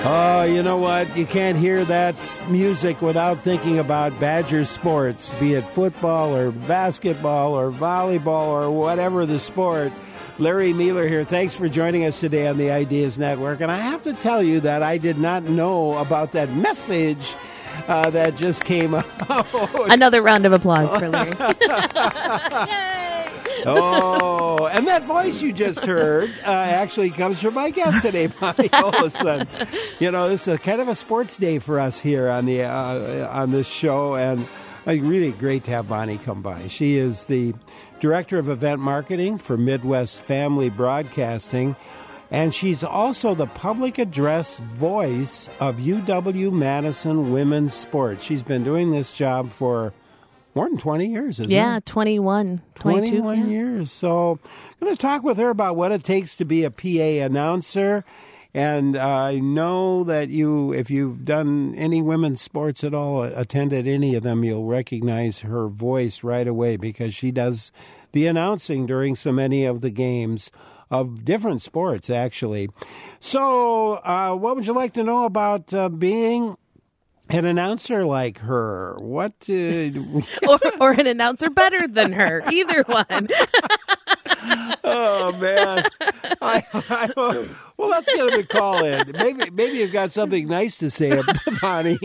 Oh, you know what? You can't hear that music without thinking about Badger sports, be it football or basketball or volleyball or whatever the sport. Larry Mueller here. Thanks for joining us today on the Ideas Network. And I have to tell you that I did not know about that message that just came out. Another round of applause for Larry. Yay! Oh, and that voice you just heard actually comes from my guest today, Bonnie Olson. You know, this is kind of a sports day for us here on the on this show, and really great to have Bonnie come by. She is the Director of Event Marketing for Midwest Family Broadcasting, and she's also the public address voice of UW-Madison Women's Sports. She's been doing this job for more than 20 years, isn't it? Yeah, 21, 22. 21 years. So I'm going to talk with her about what it takes to be a PA announcer. And I know that if you've done any women's sports at all, attended any of them, you'll recognize her voice right away because she does the announcing during so many of the games of different sports, actually. So what would you like to know about being an announcer like her? What? or an announcer better than her. Either one. Oh, man. Well, let's get him to call in. Maybe you've got something nice to say, Bonnie.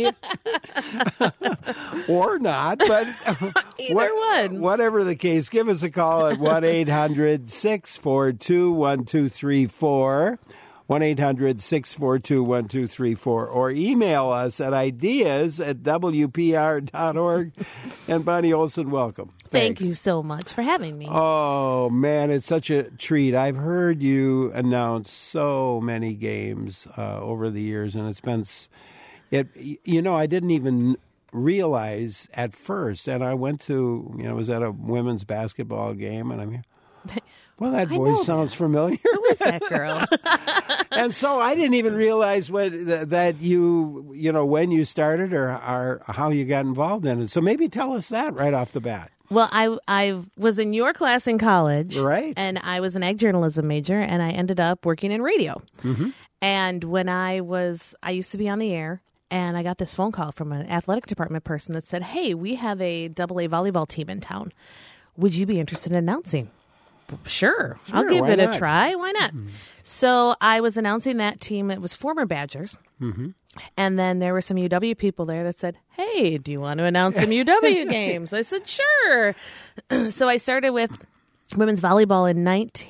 Or not, but either one. Whatever the case, give us a call at 1-800-642-1234. 1-800-642-1234, or email us at ideas@wpr.org. And Bonnie Olson, welcome. Thank you so much for having me. Oh, man, it's such a treat. I've heard you announce so many games over the years, and it's been, I didn't even realize at first, and I went to, was at a women's basketball game, and I'm here. Well, that voice sounds familiar. Who is that girl? And so I didn't even realize that when you started or how you got involved in it. So maybe tell us that right off the bat. Well, I was in your class in college. Right. And I was an ag journalism major, and I ended up working in radio. Mm-hmm. And when I used to be on the air, and I got this phone call from an athletic department person that said, hey, we have a AA volleyball team in town. Would you be interested in announcing? Sure, I'll give it a try. Why not? Mm-hmm. So I was announcing that team. It was former Badgers. Mm-hmm. And then there were some UW people there that said, hey, do you want to announce some UW games? I said, sure. So I started with women's volleyball in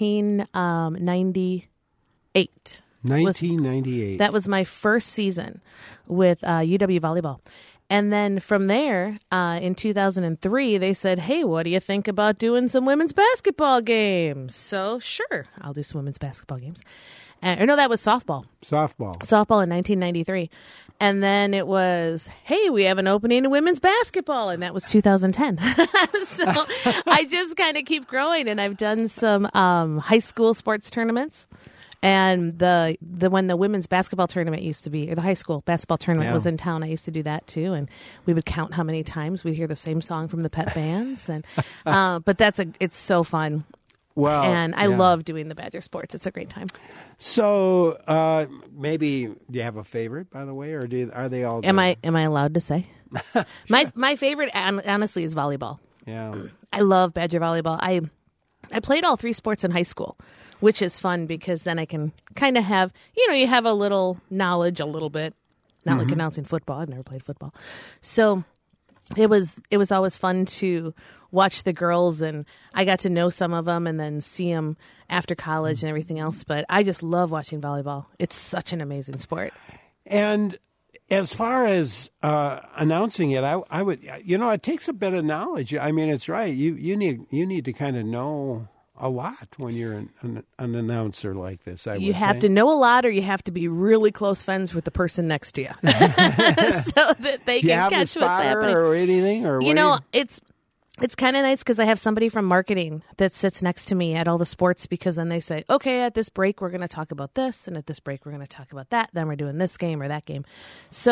1998. 1998. That was my first season with UW volleyball. And then from there, in 2003, they said, hey, what do you think about doing some women's basketball games? So, sure, I'll do some women's basketball games. No, that was softball. Softball in 1993. And then it was, hey, we have an opening in women's basketball. And that was 2010. So I just kind of keep growing. And I've done some high school sports tournaments. And when the women's basketball tournament used to be, or the high school basketball tournament was in town, I used to do that too. And we would count how many times we'd hear the same song from the pep bands. And but it's so fun. Wow. And I love doing the Badger sports. It's a great time. So maybe do you have a favorite, by the way, or are they all? Am I allowed to say? Sure. My favorite, honestly, is volleyball. Yeah. I love Badger volleyball. I played all three sports in high school, which is fun because then I can kind of have, you have a little knowledge a little bit. Not like announcing football. I've never played football. So it was always fun to watch the girls, and I got to know some of them and then see them after college and everything else. But I just love watching volleyball. It's such an amazing sport. And as far as announcing it, I would, it takes a bit of knowledge. I mean, it's right. You need to kind of know a lot when you're an announcer like this. You have to know a lot, or you have to be really close friends with the person next to you, so that they can catch what's happening or anything. Or it's kind of nice because I have somebody from marketing that sits next to me at all the sports, because then they say, okay, at this break we're going to talk about this, and at this break we're going to talk about that. Then we're doing this game or that game. So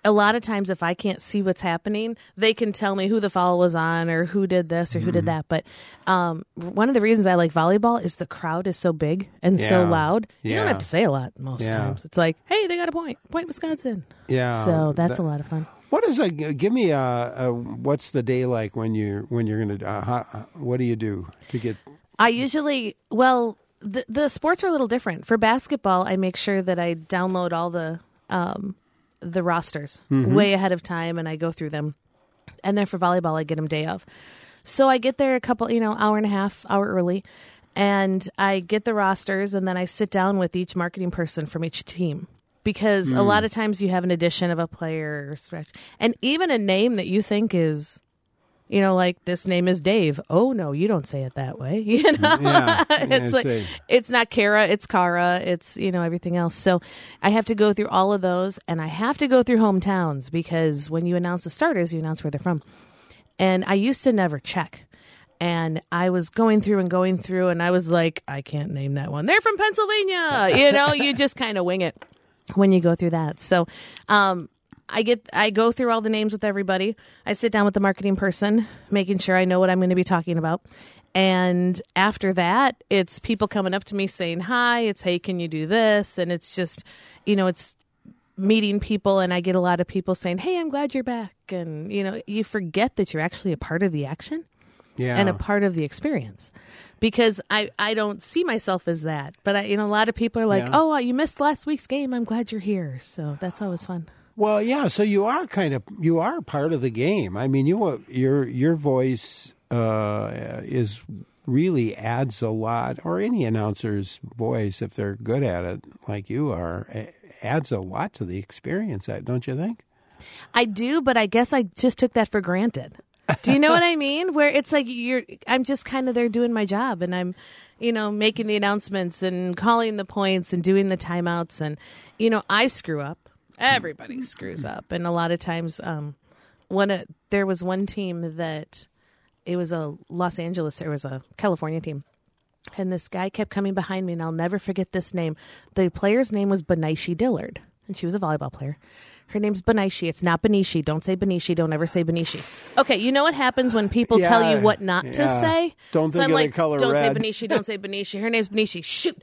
a lot of times if I can't see what's happening, they can tell me who the foul was on or who did this or who did that. But one of the reasons I like volleyball is the crowd is so big and so loud. You don't have to say a lot most times. It's like, hey, they got a point. Point Wisconsin. Yeah. So that's a lot of fun. What is a? Give me what's the day like when you're going to? What do you do to get? I usually the sports are a little different. For basketball, I make sure that I download all the rosters way ahead of time, and I go through them. And then for volleyball, I get them day of. So I get there a couple, hour and a half, hour early, and I get the rosters, and then I sit down with each marketing person from each team. Because a lot of times you have an addition of a player, and even a name that you think is, like this name is Dave. Oh no, you don't say it that way. It's like it's not Kara, it's Kara, it's everything else. So I have to go through all of those, and I have to go through hometowns because when you announce the starters, you announce where they're from. And I used to never check. And I was going through, and I was like, I can't name that one. They're from Pennsylvania. You just kind of wing it when you go through that. So I go through all the names with everybody. I sit down with the marketing person, making sure I know what I'm going to be talking about. And after that, it's people coming up to me saying, hi, it's, hey, can you do this? And it's just, it's meeting people. And I get a lot of people saying, hey, I'm glad you're back. And, you forget that you're actually a part of the action and a part of the experience. Because I don't see myself as that. But, a lot of people are like, oh, you missed last week's game. I'm glad you're here. So that's always fun. Well, yeah. So you are part of the game. I mean, your voice is really adds a lot, or any announcer's voice, if they're good at it, like you are, adds a lot to the experience. Don't you think? I do, but I guess I just took that for granted. Do you know what I mean? Where it's like I'm just kind of there doing my job, and I'm, making the announcements and calling the points and doing the timeouts, and I screw up. Everybody screws up, and a lot of times, there was one team that it was a California team, and this guy kept coming behind me, and I'll never forget this name. The player's name was Benaishi Dillard, and she was a volleyball player. Her name's Benaishi. It's not Benishi. Don't say Benishi. Don't ever say Benishi. Okay, you know what happens when people tell you what not to say? Don't think of the color don't red. Say Benishi. Don't say Benishi. Her name's Benishi. Shoot.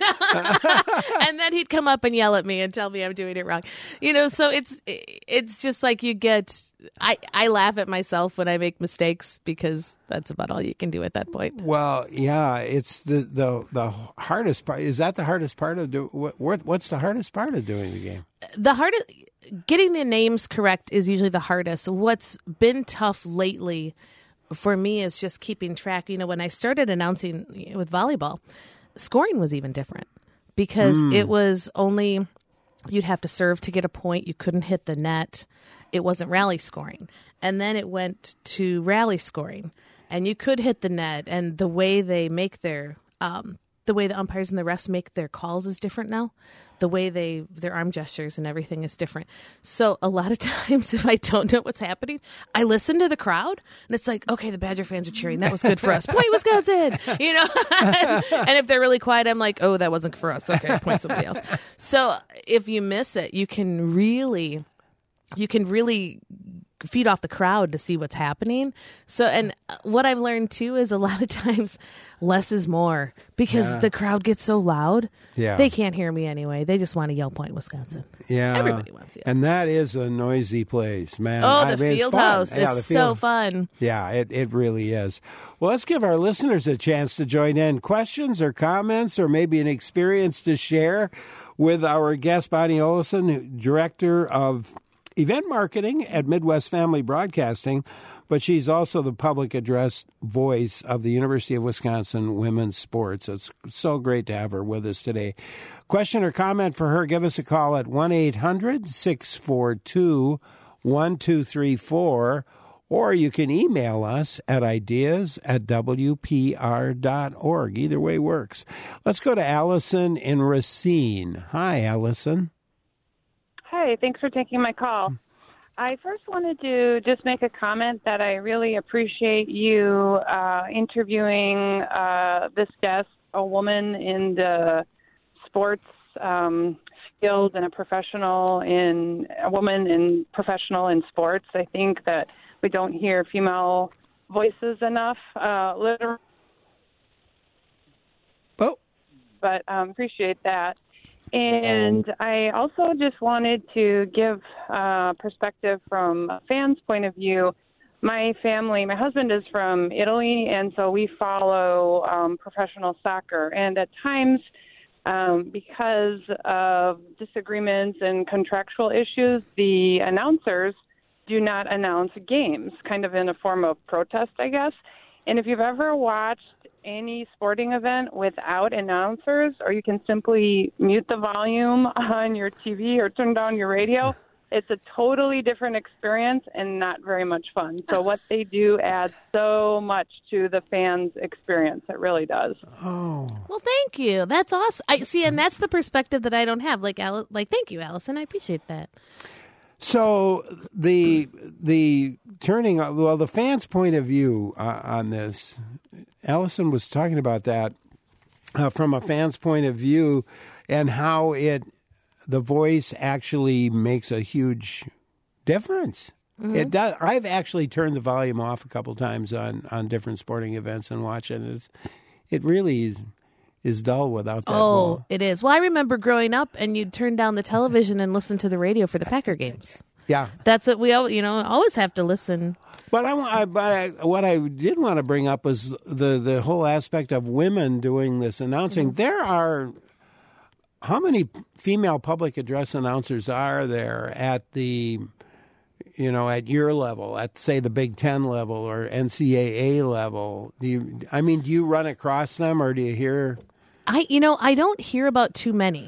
And then he'd come up and yell at me and tell me I'm doing it wrong. So it's just like you get. I laugh at myself when I make mistakes because that's about all you can do at that point. Well, yeah, it's the hardest part. Is that the hardest part of what's the hardest part of doing the game? The hardest. Getting the names correct is usually the hardest. What's been tough lately for me is just keeping track. When I started announcing with volleyball, scoring was even different because it was only you'd have to serve to get a point. You couldn't hit the net. It wasn't rally scoring. And then it went to rally scoring, and you could hit the net. And the way they make the way the umpires and the refs make their calls is different now. The way their arm gestures and everything is different. So a lot of times if I don't know what's happening, I listen to the crowd, and it's like, okay, the Badger fans are cheering. That was good for us. Point Wisconsin! And if they're really quiet, I'm like, oh, that wasn't for us. Okay, point somebody else. So if you miss it, you can really feed off the crowd to see what's happening. So, and what I've learned too is a lot of times less is more because the crowd gets so loud. Yeah. They can't hear me anyway. They just want to yell Point Wisconsin. Yeah. Everybody wants to. And that is a noisy place, man. Oh, the field house is so fun. Yeah, it really is. Well, let's give our listeners a chance to join in. Questions or comments or maybe an experience to share with our guest, Bonnie Olesen, Director of Event Marketing at Midwest Family Broadcasting, but she's also the public address voice of the University of Wisconsin Women's Sports. It's so great to have her with us today. Question or comment for her, give us a call at 1-800-642-1234, or you can email us at ideas@wpr.org. Either way works. Let's go to Allison in Racine. Hi, Allison. Hi, thanks for taking my call. I first wanted to just make a comment that I really appreciate you interviewing this guest, a woman in the sports skilled and a woman in professional in sports. I think that we don't hear female voices enough, literally. Oh. But appreciate that. And I also just wanted to give perspective from a fan's point of view. My husband is from Italy, and so we follow professional soccer. And at times, because of disagreements and contractual issues, the announcers do not announce games, kind of in a form of protest, I guess. And if you've ever watched any sporting event without announcers, or you can simply mute the volume on your TV or turn down your radio, it's a totally different experience and not very much fun. So what they do adds so much to the fans' experience. It really does. Oh. Well, thank you. That's awesome. I see, and that's the perspective that I don't have. Like thank you, Allison. I appreciate that. So the fans' point of view on this, Allison was talking about that from a fan's point of view, and how the voice actually makes a huge difference. Mm-hmm. It does. I've actually turned the volume off a couple times on different sporting events and watch it. It really is dull without that ball. It is. Well, I remember growing up, and you'd turn down the television and listen to the radio for the Packer games. Yeah, that's what we always have to listen. But what I did want to bring up was the whole aspect of women doing this announcing. Mm-hmm. There are how many female public address announcers are there at the at your level, at say the Big Ten level or NCAA level? Do you run across them, or do you hear? I don't hear about too many.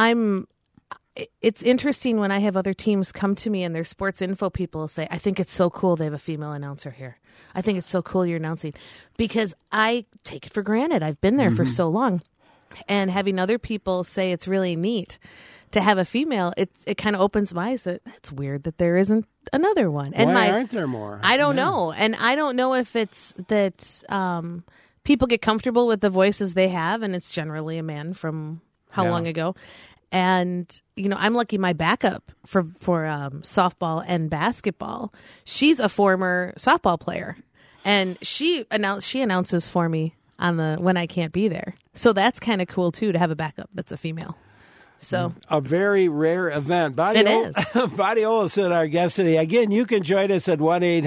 It's interesting when I have other teams come to me and their sports info people say, I think it's so cool they have a female announcer here. I think it's so cool you're announcing, because I take it for granted. I've been there for so long, and having other people say it's really neat to have a female, it kind of opens my eyes that that's weird that there isn't another one. And why aren't there more? I don't know. And I don't know if it's that people get comfortable with the voices they have, and it's generally a man from how long ago. And, I'm lucky my backup for softball and basketball, she's a former softball player, and she announces for me when I can't be there. So that's kind of cool too, to have a backup that's a female. So a very rare event. It is. Bonnie Olson, our guest today. Again, you can join us at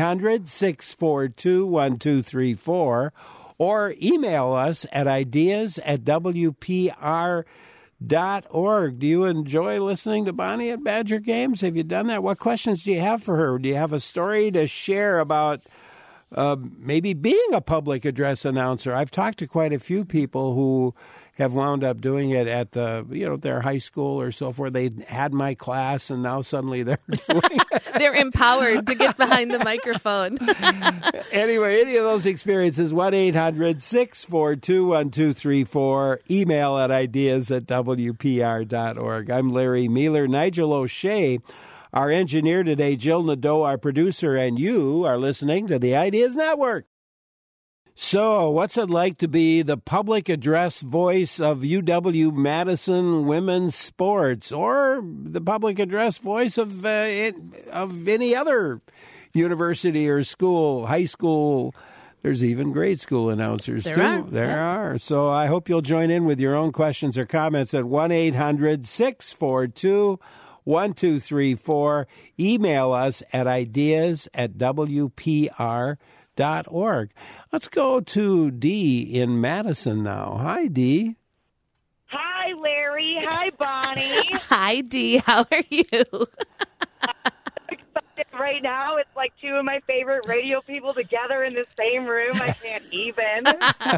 1-800-642-1234 or email us at ideas@WPR.org. Do you enjoy listening to Bonnie at Badger Games? Have you done that? What questions do you have for her? Do you have a story to share about maybe being a public address announcer? I've talked to quite a few people who have wound up doing it at their high school or so forth. They had my class, and now suddenly they're doing it. They're empowered to get behind the microphone. Anyway, any of those experiences, 1-800-642-1234, email at ideas@WPR.org. I'm Larry Mealer. Nigel O'Shea, our engineer today, Jill Nadeau, our producer, and you are listening to the Ideas Network. So, what's it like to be the public address voice of UW-Madison women's sports, or the public address voice of any other university or school, high school? There's even grade school announcers, too. There are. So I hope you'll join in with your own questions or comments at 1-800-642-1234. Email us at ideas@WPR.org. Let's go to Dee in Madison now. Hi, Dee. Hi, Larry. Hi, Bonnie. Hi, Dee. How are you? I'm excited right now. It's like two of my favorite radio people together in the same room. I can't even.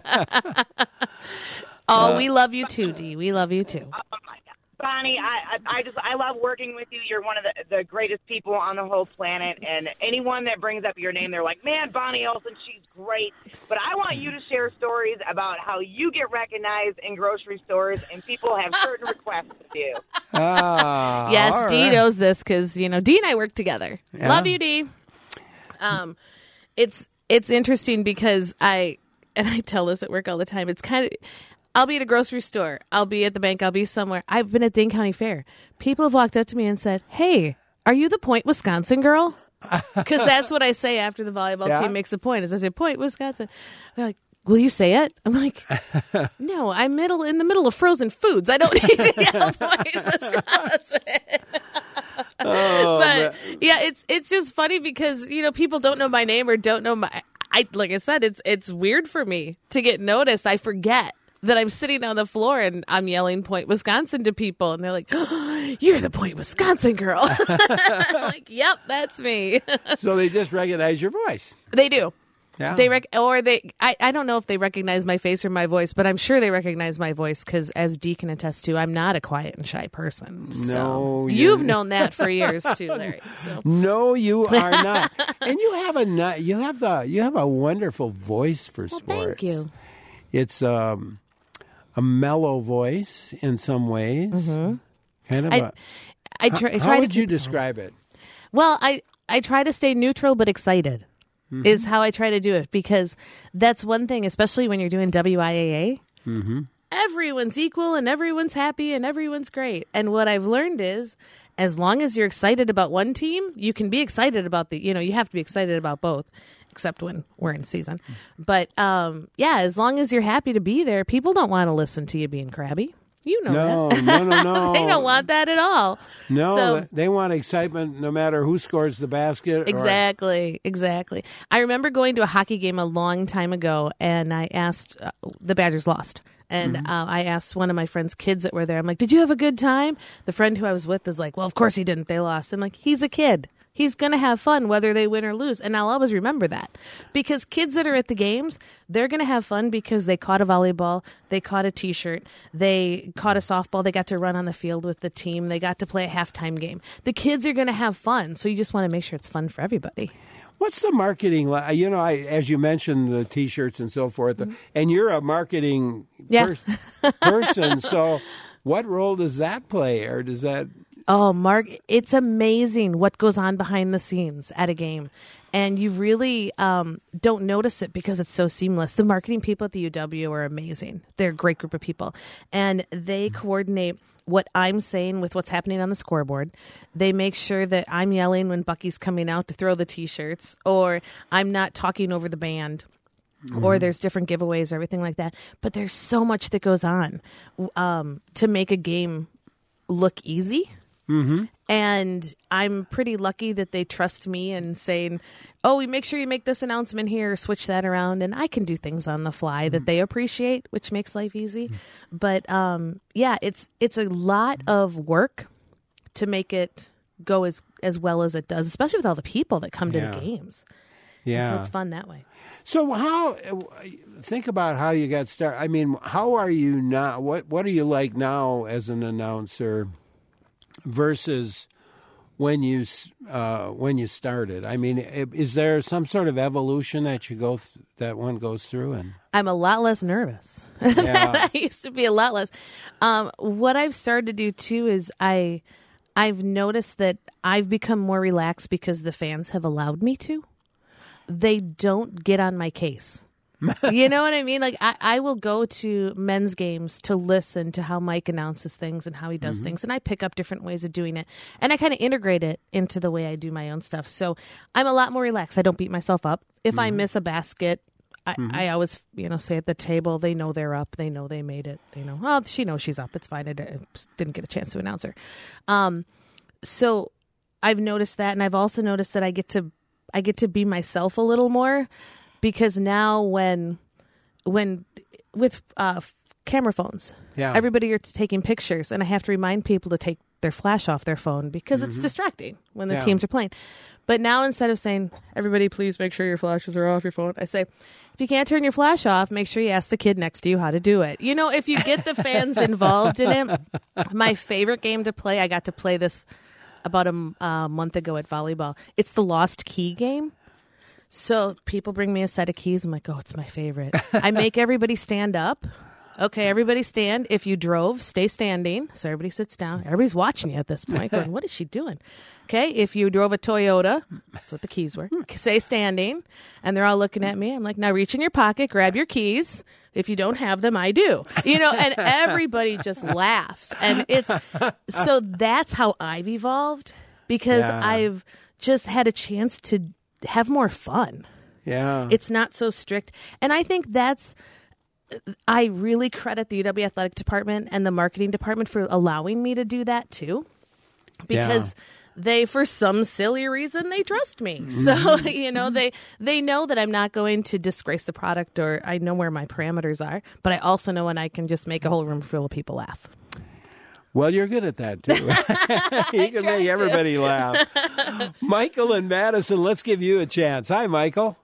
We love you too, Dee. We love you too. Oh, my God. Bonnie, I love working with you. You're one of the greatest people on the whole planet, and anyone that brings up your name, they're like, man, Bonnie Olson, she's great. But I want you to share stories about how you get recognized in grocery stores and people have certain requests to do. Yes, Dee knows this because, Dee and I work together. Yeah. Love you, Dee. It's interesting because I tell this at work all the time. It's kind of... I'll be at a grocery store. I'll be at the bank. I'll be somewhere. I've been at Dane County Fair. People have walked up to me and said, "Hey, are you the Point, Wisconsin girl?" Because that's what I say after the volleyball team makes a point. Is I say, "Point, Wisconsin." They're like, "Will you say it?" I'm like, "No, I'm in the middle of frozen foods. I don't need to yell Point, Wisconsin." But yeah, it's just funny because people don't know my name or don't know my. Like I said, it's weird for me to get noticed. I forget that I'm sitting on the floor and I'm yelling Point, Wisconsin to people, and they're like, "Oh, you're the Point, Wisconsin girl." I'm like, "Yep, that's me." So they just recognize your voice. They do. Yeah. I don't know if they recognize my face or my voice, but I'm sure they recognize my voice because, as Dee can attest to, I'm not a quiet and shy person. So you've known that for years too, Larry. So. No, you are not. And you have a wonderful voice for sports. Thank you. It's a mellow voice in some ways. Mm-hmm. Kind of. How would you describe it? Well, I try to stay neutral but excited. Mm-hmm. Is how I try to do it, because that's one thing, especially when you're doing WIAA. Mm-hmm. Everyone's equal and everyone's happy and everyone's great. And what I've learned is, as long as you're excited about one team, you can be excited about you have to be excited about both, except when we're in season. But as long as you're happy to be there, people don't want to listen to you being crabby. You know that. No. They don't want that at all. No, they want excitement no matter who scores the basket. Exactly. I remember going to a hockey game a long time ago, and I asked, the Badgers lost. And I asked one of my friend's kids that were there, I'm like, "Did you have a good time?" The friend who I was with is like, "Well, of course he didn't. They lost." I'm like, "He's a kid. He's going to have fun whether they win or lose." And I'll always remember that, because kids that are at the games, they're going to have fun because they caught a volleyball, they caught a T-shirt, they caught a softball, they got to run on the field with the team, they got to play a halftime game. The kids are going to have fun, so you just want to make sure it's fun for everybody. What's the marketing? As you mentioned, the T-shirts and so forth, and you're a marketing person, so what role does that play, or does that... Oh, Mark, it's amazing what goes on behind the scenes at a game. And you really don't notice it because it's so seamless. The marketing people at the UW are amazing. They're a great group of people. And they coordinate what I'm saying with what's happening on the scoreboard. They make sure that I'm yelling when Bucky's coming out to throw the T-shirts, or I'm not talking over the band. Or there's different giveaways or everything like that. But there's so much that goes on to make a game look easy. Mm-hmm. And I'm pretty lucky that they trust me and saying, "Oh, we make sure you make this announcement here, switch that around," and I can do things on the fly that they appreciate, which makes life easy. But it's a lot of work to make it go as well as it does, especially with all the people that come to the games. Yeah, and so it's fun that way. So think about how you got started. I mean, how are you now? What are you like now as an announcer versus when you started? I mean, is there some sort of evolution that that one goes through? And I'm a lot less nervous. I used to be a lot less. What I've started to do too is I've noticed that I've become more relaxed because the fans have allowed me to. They don't get on my case. You know what I mean? Like, I will go to men's games to listen to how Mike announces things and how he does things, and I pick up different ways of doing it, and I kind of integrate it into the way I do my own stuff. So I'm a lot more relaxed. I don't beat myself up. If I miss a basket, I always, say at the table, they know they're up. They know they made it. They know, oh, she knows she's up. It's fine. I didn't get a chance to announce her. So I've noticed that, and I've also noticed that I get to be myself a little more. Because now when with camera phones, everybody are taking pictures, and I have to remind people to take their flash off their phone because it's distracting when the teams are playing. But now, instead of saying, "Everybody, please make sure your flashes are off your phone," I say, "If you can't turn your flash off, make sure you ask the kid next to you how to do it." If you get the fans involved in it. My favorite game to play, I got to play this about a month ago at volleyball. It's the Lost Key game. So people bring me a set of keys. I'm like, "Oh, it's my favorite." I make everybody stand up Okay, everybody stand. If you drove, stay standing. So everybody sits down. Everybody's watching you at this point going, what is she doing? Okay, if you drove a Toyota, that's what the keys were, stay standing. And they're all looking at me. I'm like, now reach in your pocket, grab your keys. If you don't have them, I do. And everybody just laughs. And so that's how I've evolved because I've just had a chance to have more fun. Yeah. It's not so strict. And I think I really credit the UW Athletic Department and the marketing department for allowing me to do that too. Because they, for some silly reason, they trust me. So, they know that I'm not going to disgrace the product, or I know where my parameters are, but I also know when I can just make a whole room full of people laugh. Well, you're good at that, too. You can make everybody laugh. Michael and Madison, let's give you a chance. Hi, Michael.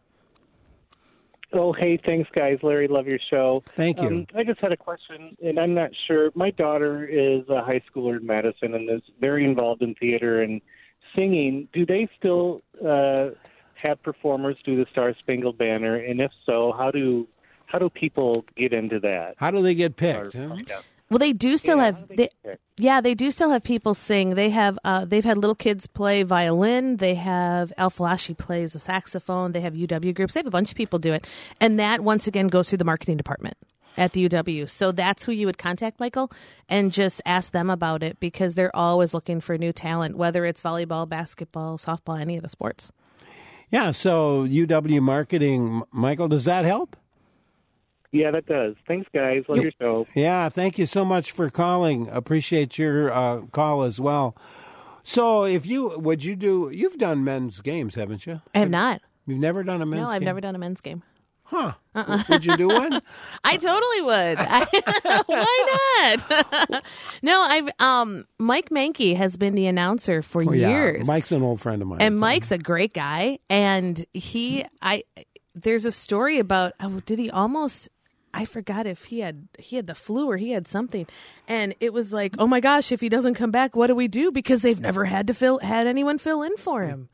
Oh, hey, thanks, guys. Larry, love your show. Thank you. I just had a question, and I'm not sure. My daughter is a high schooler in Madison and is very involved in theater and singing. Do they still have performers do the Star Spangled Banner? And if so, how do people get into that? How do they get picked? Huh? Well, they do still have. They do still have people sing. They have. They've had little kids play violin. They have Al Falashi plays the saxophone. They have UW groups. They have a bunch of people do it, and that once again goes through the marketing department at the UW. So that's who you would contact, Michael, and just ask them about it because they're always looking for new talent, whether it's volleyball, basketball, softball, any of the sports. Yeah. So UW marketing, Michael, does that help? Yeah, that does. Thanks, guys. Love your show. Yeah, thank you so much for calling. Appreciate your call as well. So you've done men's games, haven't you? I have not. You've never done a men's game? No, I've never done a men's game. Huh. Would you do one? I totally would. Why not? No, Mike Mankey has been the announcer for years. Mike's an old friend of mine. And Mike's a great guy. And there's a story about, did he almost... I forgot if he had the flu or he had something, and it was like, oh my gosh, if he doesn't come back, what do we do? Because they've never had anyone fill in for him.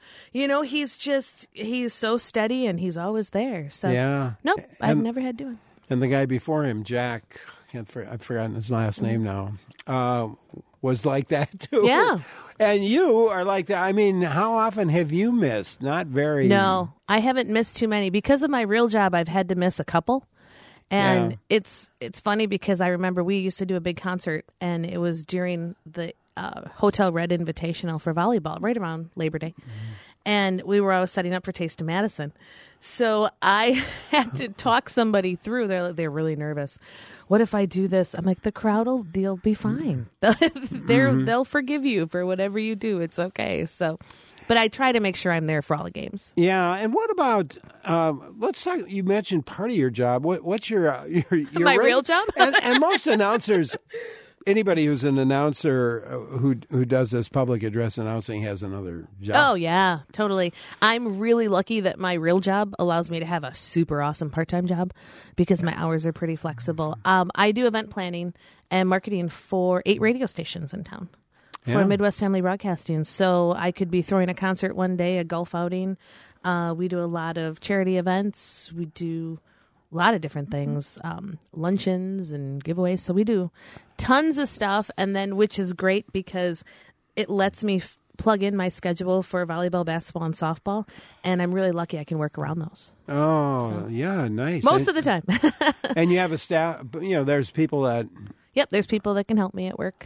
He's so steady and he's always there. So nope, I've never had to do it. And the guy before him, Jack, I've forgotten his last name now, was like that too. Yeah. And you are like that. I mean, how often have you missed? Not very. No, I haven't missed too many because of my real job. I've had to miss a couple. And it's funny because I remember we used to do a big concert, and it was during the Hotel Red Invitational for volleyball, right around Labor Day. Mm-hmm. And we were always setting up for Taste of Madison. So I had to talk somebody through. They're really nervous. What if I do this? I'm like, the crowd will be fine. They'll forgive you for whatever you do. It's okay. So... But I try to make sure I'm there for all the games. Yeah, and what about? Let's talk. You mentioned part of your job. What's your my real job? and most announcers, anybody who's an announcer who does this public address announcing has another job. Oh yeah, totally. I'm really lucky that my real job allows me to have a super awesome part-time job because my hours are pretty flexible. I do event planning and marketing for 8 radio stations in town. For Midwest Family Broadcasting. So I could be throwing a concert one day, a golf outing. We do a lot of charity events. We do a lot of different things, luncheons and giveaways. So we do tons of stuff, and then which is great because it lets me plug in my schedule for volleyball, basketball, and softball, and I'm really lucky I can work around those. Oh, yeah, nice. Most of the time. And you have a staff, there's people that... Yep, there's people that can help me at work.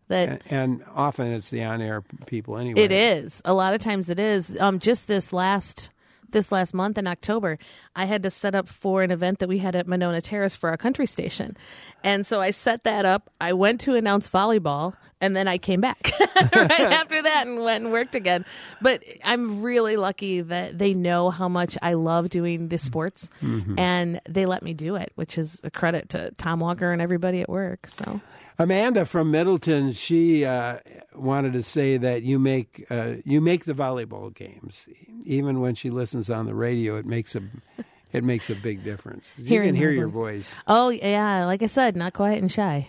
And often it's the on-air people anyway. It is. A lot of times it is. Just this last month in October, I had to set up for an event that we had at Monona Terrace for our country station. And so I set that up. I went to announce volleyball, and then I came back right after that and went and worked again. But I'm really lucky that they know how much I love doing the sports, and they let me do it, which is a credit to Tom Walker and everybody at work. So. Amanda from Middleton, she wanted to say that you make the volleyball games. Even when she listens on the radio, it makes a big difference. You can hear your voice. Oh yeah, like I said, not quiet and shy.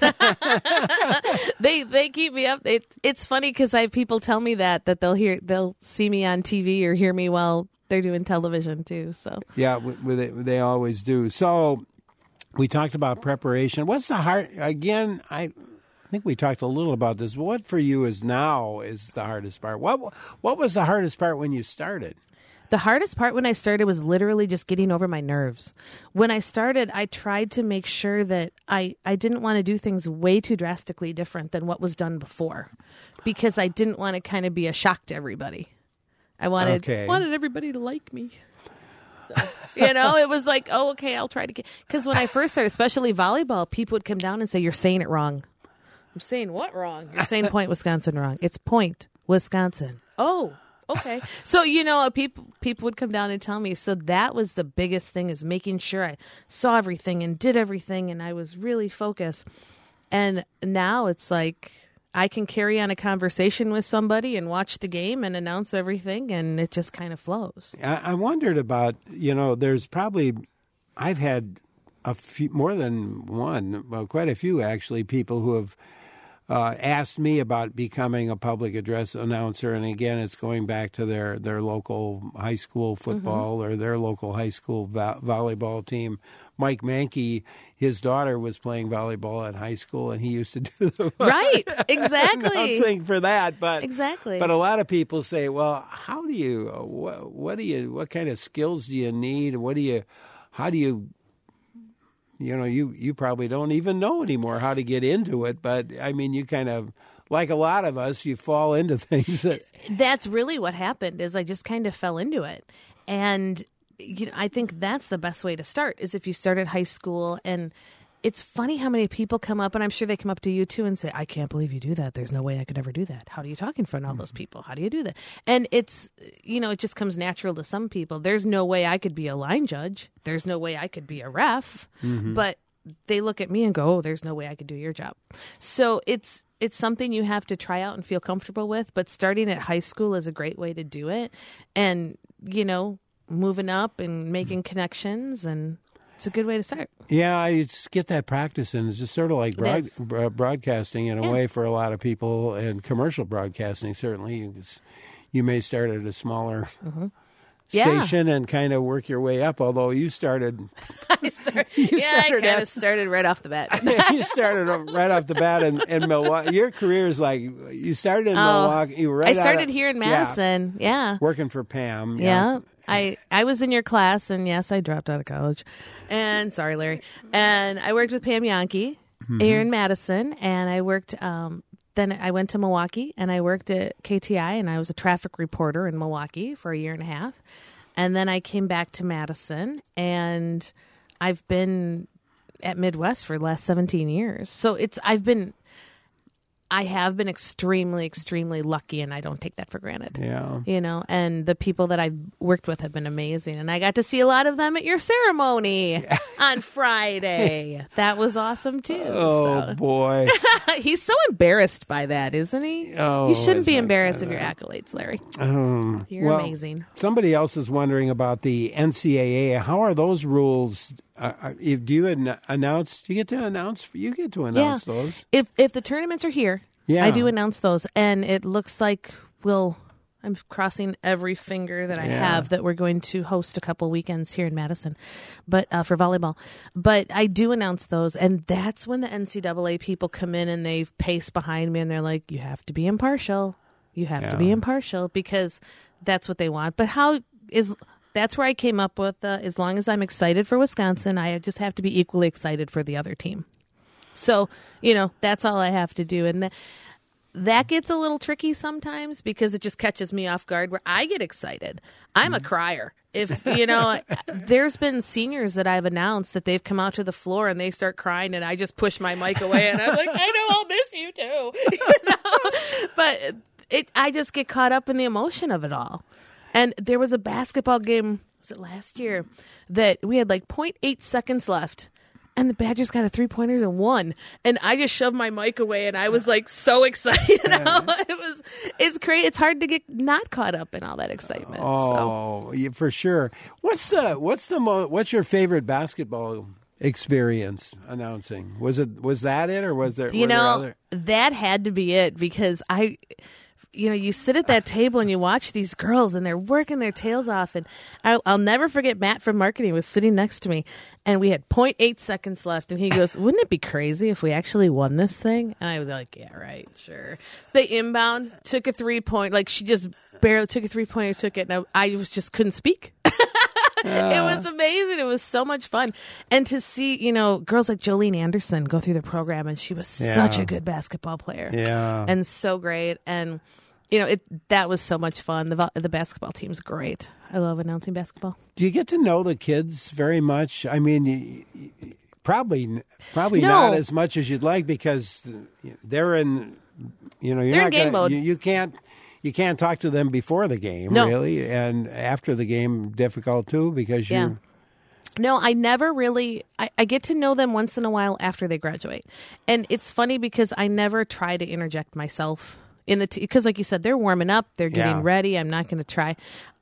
They keep me up. It's funny because I have people tell me that they'll see me on TV or hear me while they're doing television too. So yeah, they always do. So. we talked about preparation. What's the hard? Again, I think we talked a little about this. But what for you is the hardest part? What was the hardest part when you started? The hardest part when I started was literally just getting over my nerves. When I started, I tried to make sure that I didn't want to do things way too drastically different than what was done before, because I didn't want to kind of be a shock to everybody. I wanted everybody to like me. So, it was like, oh, okay, I'll try to get... Because when I first started, especially volleyball, people would come down and say, you're saying it wrong. I'm saying what wrong? You're saying Point, Wisconsin wrong. It's Point, Wisconsin. Oh, okay. So, people would come down and tell me. So that was the biggest thing, is making sure I saw everything and did everything, and I was really focused. And now it's like... I can carry on a conversation with somebody and watch the game and announce everything, and it just kind of flows. I wondered about, there's probably, I've had a few, more than one, well, quite a few actually, people who have asked me about becoming a public address announcer. And again, it's going back to their local high school football or their local high school volleyball team. Mike Mankey, his daughter was playing volleyball at high school, and he used to do the right, exactly announcing for that. But exactly, but a lot of people say, well, how do you, what kind of skills do you need? How do you, you probably don't even know anymore how to get into it. But I mean, you kind of, like a lot of us, you fall into things. That's really what happened. Is I just kind of fell into it, and. I think that's the best way to start, is if you start at high school. And it's funny how many people come up, and I'm sure they come up to you too and say, I can't believe you do that. There's no way I could ever do that. How do you talk in front of all those people? How do you do that? And it's, it just comes natural to some people. There's no way I could be a line judge. There's no way I could be a ref. But they look at me and go, oh, there's no way I could do your job. So it's something you have to try out and feel comfortable with. But starting at high school is a great way to do it. And, moving up and making connections, and it's a good way to start. Yeah, you just get that practice in. It's just sort of like broadcasting in a way for a lot of people, and commercial broadcasting certainly. You may start at a smaller station and kind of work your way up, although you started... I kind of started right off the bat. You started right off the bat in Milwaukee. Your career is like, you started in Milwaukee. You were I started here in Madison, working for Pam. Yeah. I was in your class, and yes, I dropped out of college. And sorry, Larry. And I worked with Pam Yankee here in Madison, and I worked... then I went to Milwaukee, and I worked at KTI, and I was a traffic reporter in Milwaukee for a year and a half. And then I came back to Madison, and I've been at Midwest for the last 17 years. So I have been extremely, extremely lucky, and I don't take that for granted. Yeah. And the people that I've worked with have been amazing. And I got to see a lot of them at your ceremony on Friday. That was awesome, too. Oh, boy. He's so embarrassed by that, isn't he? Oh, you shouldn't be embarrassed of your accolades, Larry. You're amazing. Somebody else is wondering about the NCAA. How are those rules? Do you announce? You get to announce those. If the tournaments are here, I do announce those, and it looks like I'm crossing every finger that I have that we're going to host a couple weekends here in Madison, but for volleyball. But I do announce those, and that's when the NCAA people come in and they pace behind me, and they're like, "You have to be impartial. You have to be impartial," because that's what they want. But that's where I came up with, as long as I'm excited for Wisconsin, I just have to be equally excited for the other team. So, that's all I have to do. And that gets a little tricky sometimes, because it just catches me off guard where I get excited. I'm a crier. If, there's been seniors that I've announced that they've come out to the floor and they start crying, and I just push my mic away, and I'm like, I know, I'll miss you too. But I just get caught up in the emotion of it all. And there was a basketball game, was it last year, that we had like 0.8 seconds left, and the Badgers got a 3-pointers and won. And I just shoved my mic away, and I was like so excited. It's crazy. It's hard to get not caught up in all that excitement. Yeah, for sure. What's your favorite basketball experience announcing? Was that it, or was there? There other? That had to be it, because you sit at that table and you watch these girls and they're working their tails off. And I'll never forget Matt from marketing was sitting next to me and we had 0.8 seconds left. And he goes, wouldn't it be crazy if we actually won this thing? And I was like, yeah, right, sure. So they inbound, took a 3-point, like she just barely took a 3-pointer, took it. And I just couldn't speak. It was amazing. It was so much fun. And to see, girls like Jolene Anderson go through the program, and she was such a good basketball player. Yeah. And so great. And, that was so much fun. The basketball team's great. I love announcing basketball. Do you get to know the kids very much? I mean, probably not as much as you'd like because they're in, you're they're not in game mode. You can't talk to them before the game, really, and after the game, difficult too because you. No, I never really. I get to know them once in a while after they graduate, and it's funny because I never try to interject myself in the because, like you said, they're warming up, they're getting ready. I'm not going to try.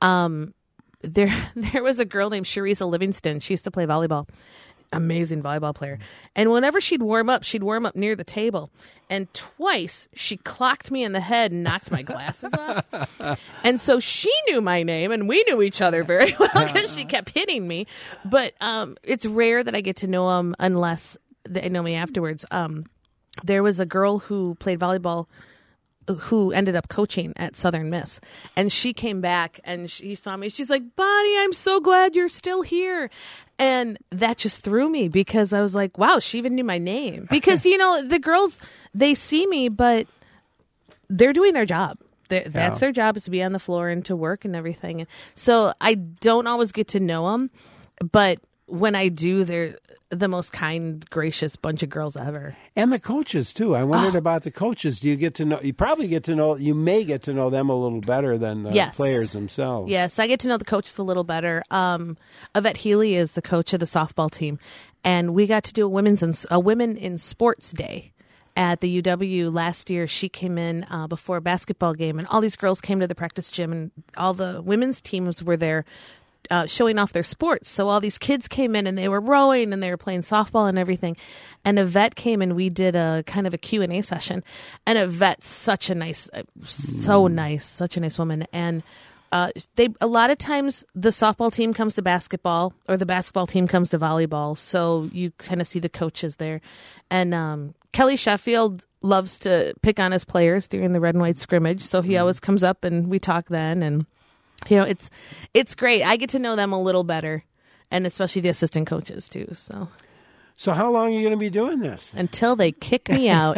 There was a girl named Sharisa Livingston. She used to play volleyball. Amazing volleyball player. And whenever she'd warm up near the table. And twice she clocked me in the head and knocked my glasses off. And so she knew my name and we knew each other very well because she kept hitting me. But it's rare that I get to know them unless they know me afterwards. There was a girl who played volleyball who ended up coaching at Southern Miss. And she came back and she saw me. She's like, Bonnie, I'm so glad you're still here. And that just threw me because I was like, wow, she even knew my name. Because, the girls, they see me, but they're doing their job. That's their job, is to be on the floor and to work and everything. And so I don't always get to know them, but when I do, they're the most kind, gracious bunch of girls ever. And the coaches, too. I wondered about the coaches. Do you get to know, you may get to know them a little better than the players themselves. Yes, I get to know the coaches a little better. Yvette Healy is the coach of the softball team, and we got to do a Women in Sports Day at the UW last year. She came in before a basketball game, and all these girls came to the practice gym, and all the women's teams were there showing off their sports. So all these kids came in and they were rowing and they were playing softball and everything. And Yvette came and we did a kind of a Q&A session. And Yvette's such a nice woman. And a lot of times the softball team comes to basketball or the basketball team comes to volleyball. So you kind of see the coaches there. And Kelly Sheffield loves to pick on his players during the red and white scrimmage. So he always comes up and we talk then. And it's great. I get to know them a little better, and especially the assistant coaches too. So how long are you going to be doing this? Until they kick me out.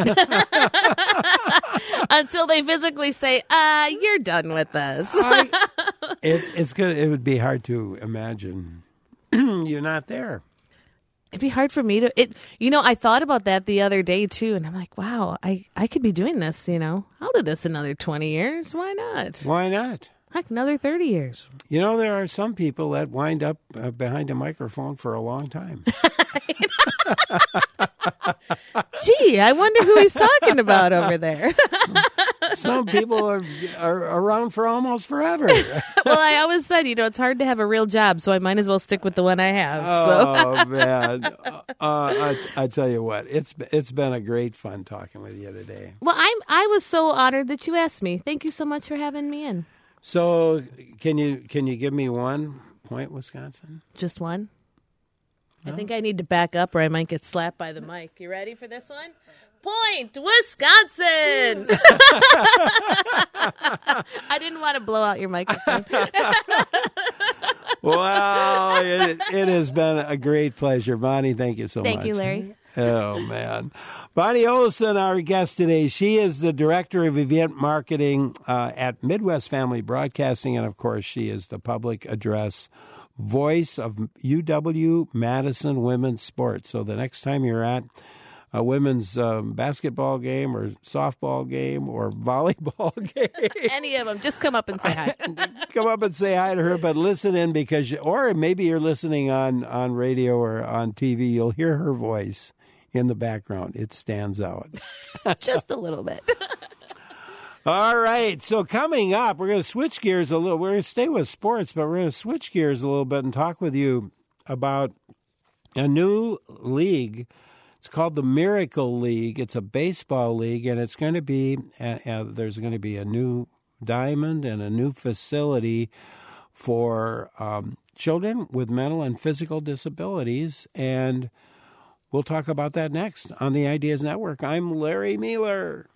Until they physically say, you're done with this. It's good. It would be hard to imagine you're not there. It'd be hard for me to. I thought about that the other day too, and I'm like, wow, I could be doing this. I'll do this another 20 years. Why not? Why not? Heck, another 30 years. There are some people that wind up behind a microphone for a long time. Gee, I wonder who he's talking about over there. Some people are around for almost forever. Well, I always said, it's hard to have a real job, so I might as well stick with the one I have. Oh, man. I tell you what, it's been a great fun talking with you today. Well, I was so honored that you asked me. Thank you so much for having me in. So, can you give me 1 point, Wisconsin? Just one? No? I think I need to back up or I might get slapped by the mic. You ready for this one? Point, Wisconsin! I didn't want to blow out your microphone. Well, it has been a great pleasure. Bonnie, thank you so much. Thank you, Larry. Oh, man. Bonnie Olson, our guest today. She is the Director of Event Marketing at Midwest Family Broadcasting, and, of course, she is the public address voice of UW Madison Women's Sports. So the next time you're at a women's basketball game or softball game or volleyball game. Any of them. Just come up and say hi. Come up and say hi to her, but listen in or maybe you're listening on radio or on TV. You'll hear her voice in the background. It stands out. Just a little bit. All right. So coming up, we're going to switch gears a little. We're going to stay with sports, but we're going to switch gears a little bit and talk with you about a new league. It's It's called the Miracle League. It's a baseball league, and it's going to be there's going to be a new diamond and a new facility for children with mental and physical disabilities, and we'll talk about that next on the Ideas Network. I'm Larry Mueller.